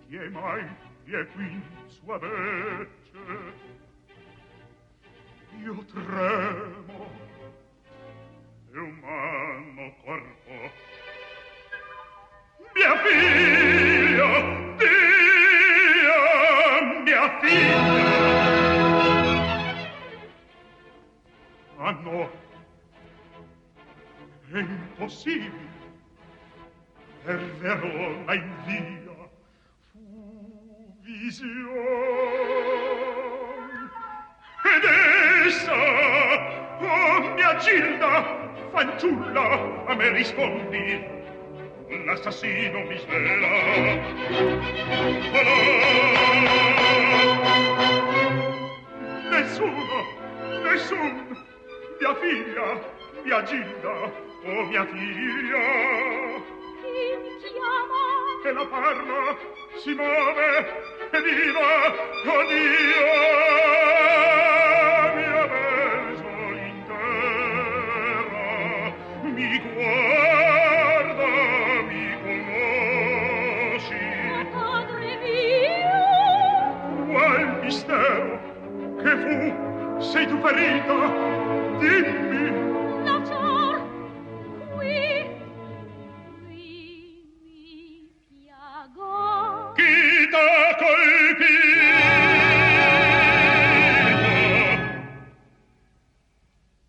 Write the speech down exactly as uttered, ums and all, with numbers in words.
e mai e qui sua vece io tremo e umano corpo mia figlia Dio mia figlia ah no è impossibile perderò la invia fu visione ed essa oh mia Gilda fanciulla a me rispondi l'assassino mi svela oh, nessuno nessun mia figlia mia Gilda oh mia figlia chi mi chiama e la parla si muove e viva oh Dio mi ha preso in terra mi guarda mi conosci padre mio qual mistero che fu sei tu ferita dimmi